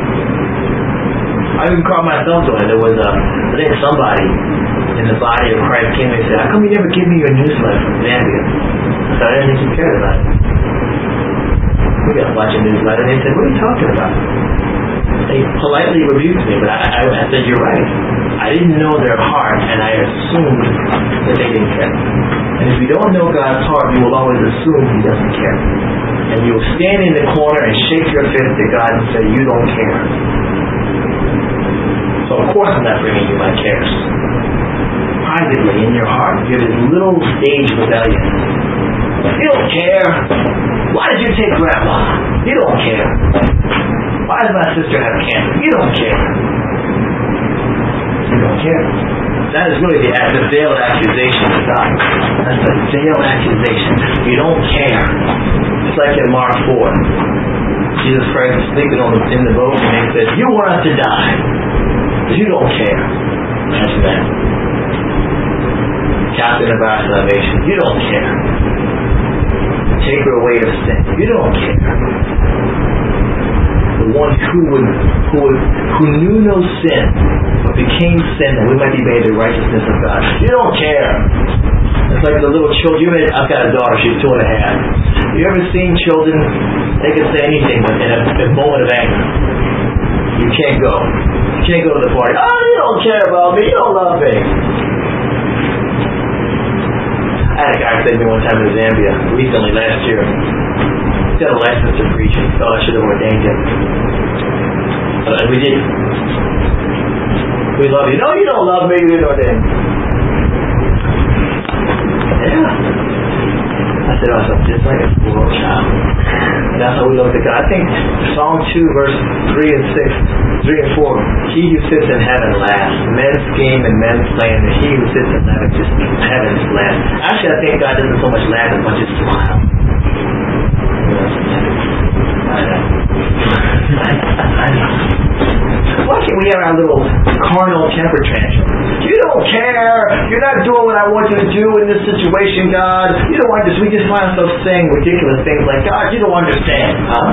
I even caught myself doing it. There was a, I think somebody in the body of Christ came and said, "How come you never give me your newsletter from Zambia?" I said, "I didn't think you cared about it." We got to watch a newsletter. They said, "What are you talking about?" They politely rebuked me, but I, I, I said, "You're right. I didn't know their heart, and I assumed that they didn't care." And And if you don't know God's heart, you will always assume He doesn't care. And you'll stand in the corner and shake your fist at God and say, you don't care. So of course I'm not bringing you my cares. Privately, in your heart, you have this little stage rebellion. You don't care. Why did you take Grandma? You don't care. Why does my sister have cancer? You don't care. You don't care. That is really the, the veiled accusation of God. That's the veiled accusation. You don't care. It's like in Mark four. Jesus Christ is sleeping on the, in the boat and He says, you want us to die, but you don't care. Imagine that. Captain of our salvation. You don't care. Taker away of sin. You don't care. The one who would, who would, who knew no sin, but became sin that we might be made the righteousness of God. You don't care. It's like the little children. You may, I've got a daughter. She's two and a half. You ever seen children? They can say anything, but in a, a moment of anger, you can't go. You can't go to the party. Oh, you don't care about me. You don't love me. I had a guy say to me one time in Zambia, recently, last year. He's got a license to preach. He thought I should have ordained him. But we did. We love you. No, you don't love me. You didn't ordain. Yeah. I said, oh, so just like a spoiled child. And that's how we look at God. I think Psalm two, verse three and six, three and four. He who sits in heaven laughs. Men scheme and men plan, and he who sits in heaven just heaven laughs. Actually, I think God doesn't so much laugh as much as smile. I know. I know. Why can't we have our little carnal temper tantrum? You don't care. You're not doing what I want you to do in this situation, God. You don't want this. We just find ourselves saying ridiculous things like, God, you don't understand, huh?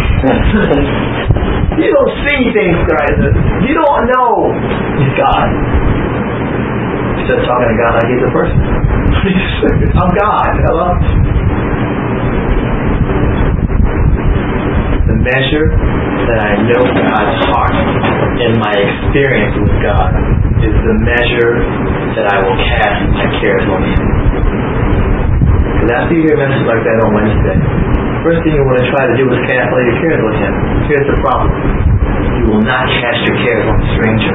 You don't see things, God. You don't know God. Instead of talking to God like He's a person. I'm God. Hello? The measure that I know God's heart in my experience with God is the measure that I will cast my cares on Him. Because after you hear a message like that on Wednesday, first thing you want to try to do is cast all your cares on Him. Here's the problem. You will not cast your cares on a stranger.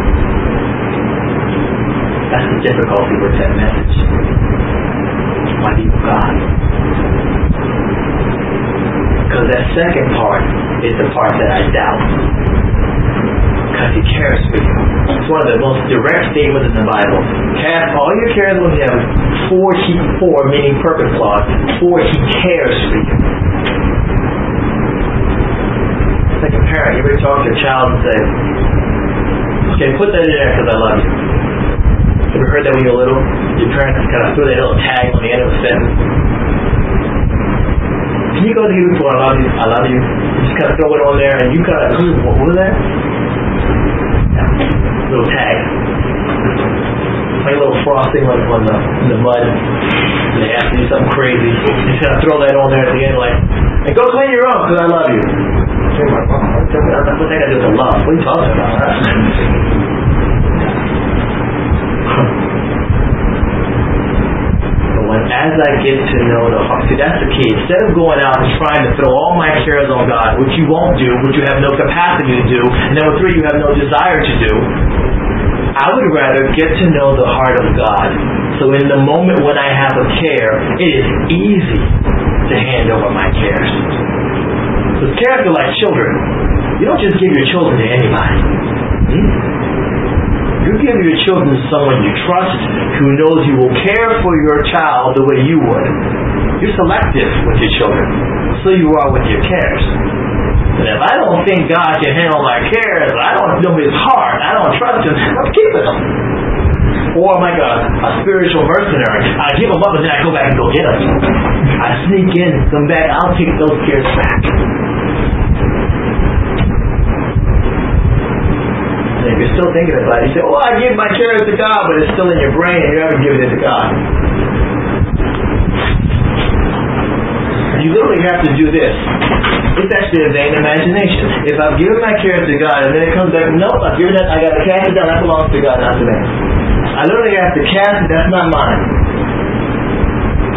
That's the difficulty with that message. Why do you God? Because that second part is the part that I doubt. Because He cares for you. It's one of the most direct statements in the Bible. Cast all your cares on Him, for He, for, meaning perfect clause, for He cares for you. It's like a parent. You ever talk to your child and say, okay, put that in there because I love you. You ever heard that when you were little? Your parents kind of threw that little tag on the end of a sentence. Can you go to you for I love you, I love you? You just kind of throw it on there and you kind of, what was that? Yeah. Little tag. Like a little frosting on, on the, in the mud. And they ask you something crazy. You kind of throw that on there at the end like, and go clean your own because I love you. You're like, oh, what's that got to do with love? What are you talking about? As I get to know the heart, see, that's the key. Instead of going out and trying to throw all my cares on God, which you won't do, which you have no capacity to do, and number three, you have no desire to do, I would rather get to know the heart of God. So in the moment when I have a care, it is easy to hand over my cares. Because cares are like children. You don't just give your children to anybody. Hmm? You give your children to someone you trust, who knows you will care for your child the way you would. You're selective with your children. So you are with your cares. And if I don't think God can handle my cares, I don't know His heart, I don't trust Him, I'm keeping them. Or I'm like a, a spiritual mercenary. I give them up and then I go back and go get them. I sneak in, come back, I'll take those cares back. And if you're still thinking about it, you say, oh, I give my cares to God, but it's still in your brain and you haven't given it to God. You literally have to do this. It's actually a vain imagination. If I've given my cares to God and then it comes back, nope, I've given it, I got to cast it down, that belongs to God, not to me. I literally have to cast it, that's not mine.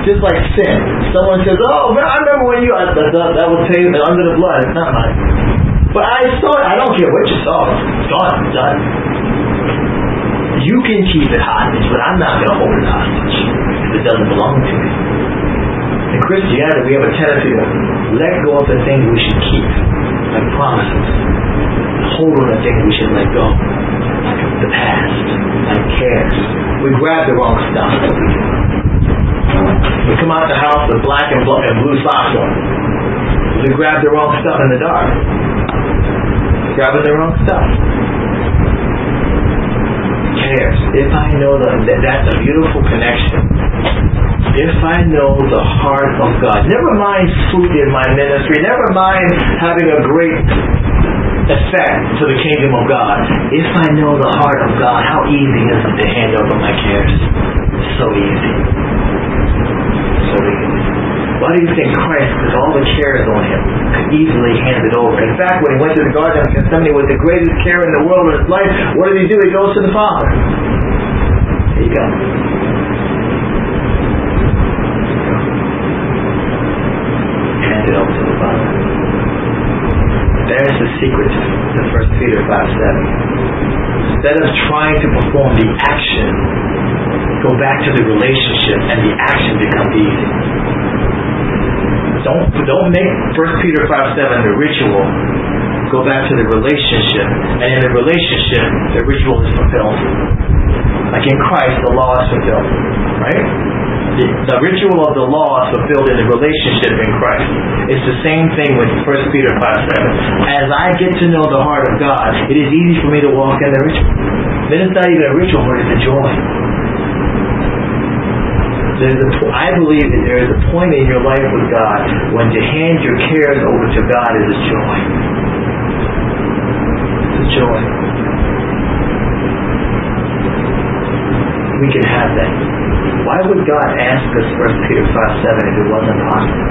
Just like sin. Someone says, oh, man, I remember when you, I, that, that was paid under the blood. It's not mine. But I saw it. I don't care what you saw. It's gone. It's done. You can keep it hostage, but I'm not going to hold it hostage if it doesn't belong to me. In Christianity, we have a tendency to let go of the things we should keep, like promises. Hold on to things we should let go, like the past, like cares. We grab the wrong stuff. We come out the house with black and blue, and blue socks on. We grab the wrong stuff in the dark. Grabbing the wrong stuff. Cares. If I know that, that's a beautiful connection. If I know the heart of God, never mind fruit in my ministry, never mind having a great effect to the kingdom of God. If I know the heart of God, how easy is it to hand over my cares? So easy. So easy. Why do you think Christ, with all the cares on him, could easily hand it over? In fact, when he went to the Garden of Gethsemane with the greatest care in the world in his life, what did he do? He goes to the Father. Here you go. Hand it over to the Father. There's the secret to First Peter five seven. Instead of trying to perform the action, go back to the relationship and the action becomes easy. Don't, don't make First Peter five seven the ritual. Go back to the relationship. And in the relationship, the ritual is fulfilled. Like in Christ, the law is fulfilled. Right? The, the ritual of the law is fulfilled in the relationship in Christ. It's the same thing with First Peter five seven. As I get to know the heart of God, it is easy for me to walk in the ritual. Then it's not even a ritual, but it's a joy. There's a, I believe that there is a point in your life with God when to hand your cares over to God is a joy. It's a joy. We can have that. Why would God ask us First Peter five seven if it wasn't possible?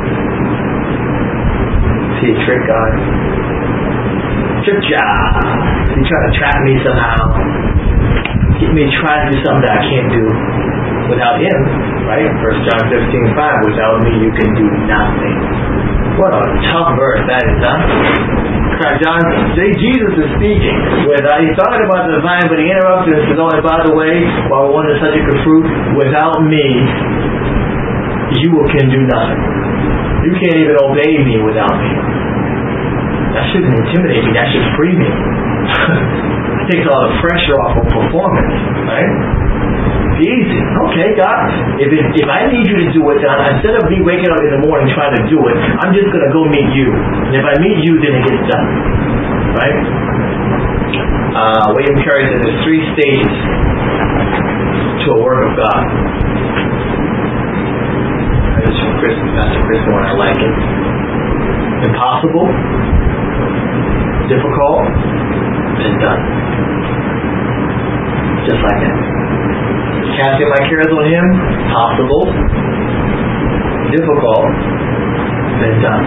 See a trick God? Trick job. He trying to trap me somehow. Get me to try to do something that I can't do. Without him, right? First John fifteen five, without me you can do nothing. What a tough verse that is, huh? John, Jesus is speaking. With, uh, he's talking about the vine, but he interrupts and says, oh, and by the way, while we're on the subject of fruit, without me, you can do nothing. You can't even obey me without me. That shouldn't intimidate me. That should free me. It takes a lot of pressure off of performance, right? Easy. Okay, God, if it, if I need you to do it, then instead of me waking up in the morning trying to do it, I'm just going to go meet you. And if I meet you, then it gets done. Right? Uh, William Carey said there's three stages to a work of God. This is from Chris, Pastor Chris Moore, I like it. Impossible, difficult, and done. Just like that. Casting my cares on him, possible, difficult, then done.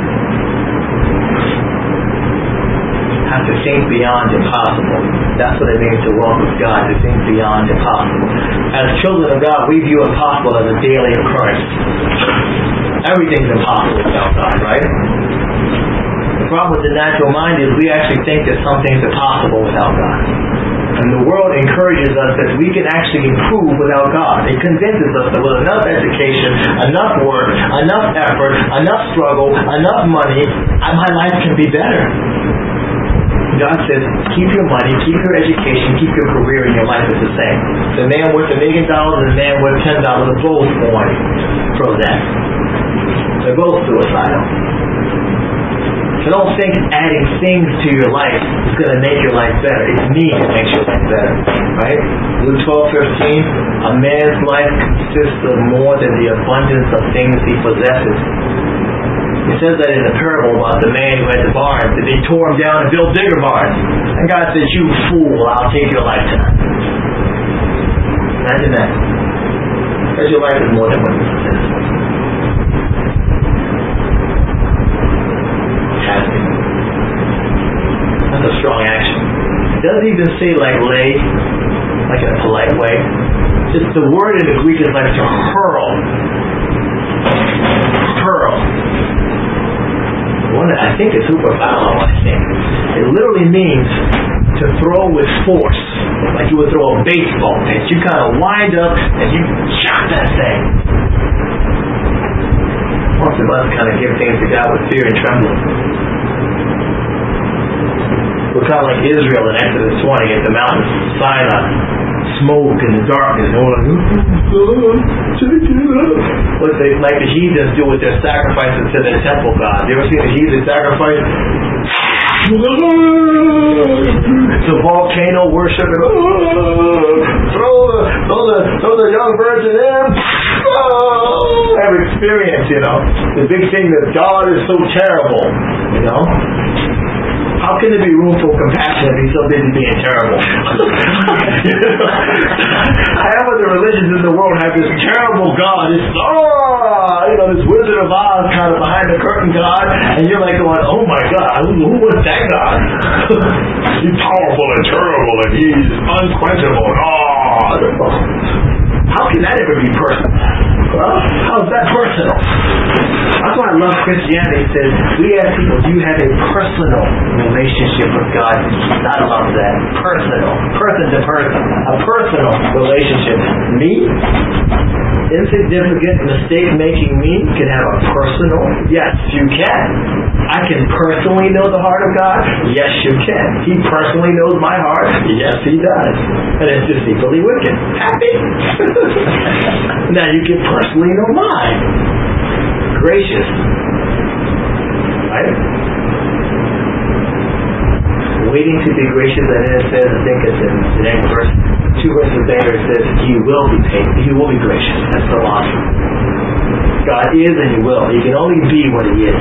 Have to think beyond impossible. That's what it means to walk with God, to think beyond impossible. As children of God, we view impossible as a daily occurrence. Everything's impossible without God, right? The problem with the natural mind is we actually think that some things are possible without God. And the world encourages us that we can actually improve without God. It convinces us that with enough education, enough work, enough effort, enough struggle, enough money, my life can be better. God says, keep your money, keep your education, keep your career, and your life is the same. The man worth a million dollars and the man worth ten dollars are both born Prozac. They're both suicidal. So don't think adding things to your life is going to make your life better. It's me that makes your life better. Right? Luke twelve fifteen, a man's life consists of more than the abundance of things he possesses. It says that in the parable about the man who had the barns, that they tore him down and built bigger barns. And God says, you fool, I'll take your life tonight. Imagine that. Because your life is more than what you possess. That's a strong action. It doesn't even say like lay, like in a polite way. It it's the word in the Greek is like to hurl. Hurl. One, I think it's upavalo, I think. It literally means to throw with force. Like you would throw a baseball pitch. You kind of wind up and you shot that thing. Most of us kind of give things to God with fear and trembling. We're kind of like Israel in Exodus twenty at the mountain Sinai, smoke and the darkness, and we're like, what they like the heathens do with their sacrifices to their temple god. You ever seen a heathen sacrifice? It's a volcano worship. And, throw the throw the throw the young virgin in. Have experience, you know. The big thing that God is so terrible, you know. How can there be room for compassion if he's so busy being terrible? I have other religions in the world have this terrible God, this oh, you know, this Wizard of Oz kind of behind the curtain God, and you're like going, oh my God, who, who was that God? He's powerful and terrible, and he's unquenchable. Oh, how can that ever be personal? Well, how is that personal? That's why I love Christianity. It says, we ask people, do you have a personal relationship with God? I love that. Personal. Person to person. A personal relationship. Me? Insignificant, mistake-making me can have a personal? Yes, you can. I can personally know the heart of God? Yes, you can. He personally knows my heart? Yes, he does. And it's deceitfully wicked. Happy? Now you can personally know mine. Gracious. Right? Waiting to be gracious, and then it says, I think it's in the next verse, two verses later, it says, He will be paid. He will be gracious. That's so awesome. God is and He will. He can only be what He is.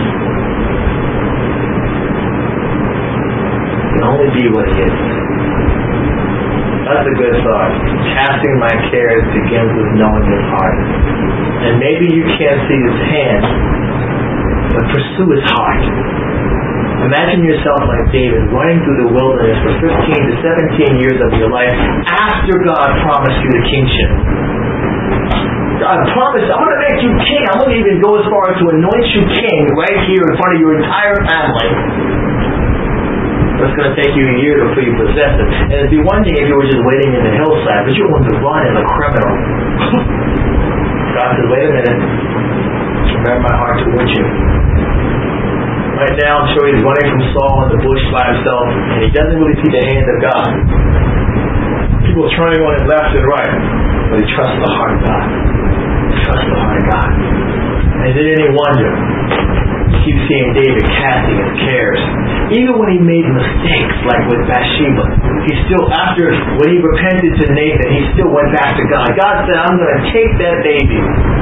He can only be what He is. That's a good thought. Casting my cares begins with knowing His heart. And maybe you can't see His hand, but pursue His heart. Imagine yourself like David, running through the wilderness for fifteen to seventeen years of your life after God promised you the kingship. God promised, I'm going to make you king. I'm going to even go as far as to anoint you king right here in front of your entire family. It's going to take you a year before you possess it. And it'd be one thing if you were just waiting in the hillside, but you're going to run as a criminal. God says, wait a minute. Prepare my heart towards you. Right now, I'm sure he's running from Saul in the bush by himself, and he doesn't really see the hand of God. People turning on him left and right, but he trusts the heart of God. He trusts the heart of God. And is it any wonder? Keep seeing David casting his cares. Even when he made mistakes, like with Bathsheba, he still, after when he repented to Nathan, he still went back to God. God said, I'm going to take that baby.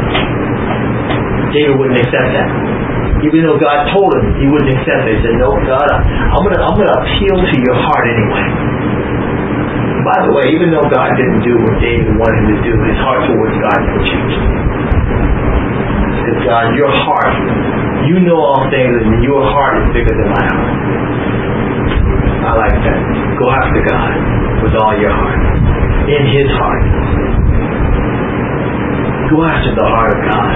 David wouldn't accept that. Even though God told him, he wouldn't accept it. He said, no, God, I'm going to I'm going to appeal to your heart anyway. By the way, even though God didn't do what David wanted him to do, his heart towards God never changed. Because God, your heart, you know all things, and your heart is bigger than my heart. I like that. Go after God with all your heart. In His heart. Go after the heart of God.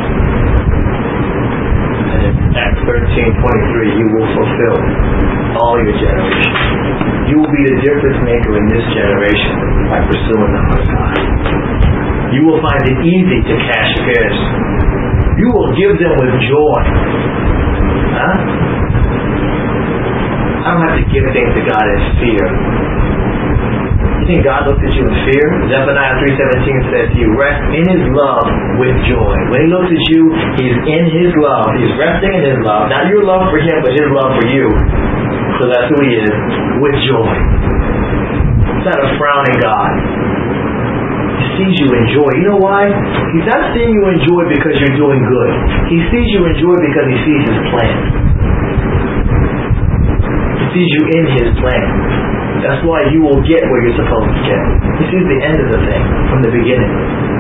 And in Acts thirteen twenty-three, you will fulfill all your generations. You will be the difference maker in this generation by pursuing the heart of God. You will find it easy to cast cares. You will give them with joy. Huh? I don't have to give things to God as fear. You think God looks at you in fear? Zephaniah three seventeen says He rests in His love with joy. When He looks at you, He's in His love. He's resting in His love. Not your love for Him, but His love for you. So that's who He is, with joy. It's not a frowning God. He sees you in joy. You know why? He's not seeing you in joy because you're doing good. He sees you in joy because He sees His plan. He sees you in His plan. That's why you will get where you're supposed to get. He sees the end of the thing from the beginning.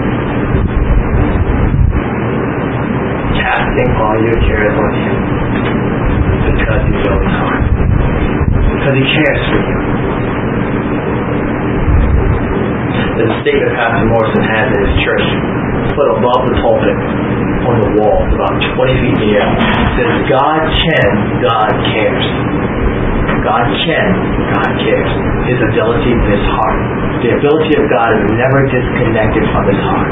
Casting all your cares on Him because He knows His heart. Because He cares for you. There's a statement Pastor Morrison has in his church, put above the pulpit on the wall, about twenty feet in the air. It says, God can, God cares. God can, God cares. His ability and his heart. The ability of God is never disconnected from his heart.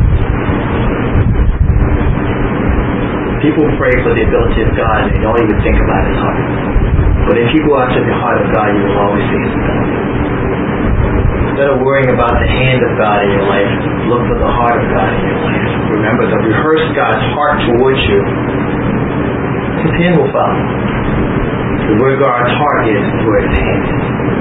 People pray for the ability of God and they don't even think about his heart. But if you go after the heart of God, you will always see his ability. Instead of worrying about the hand of God in your life, look for the heart of God in your life. Remember to rehearse God's heart towards you. His hand will follow. Where God's heart is, where his hand is.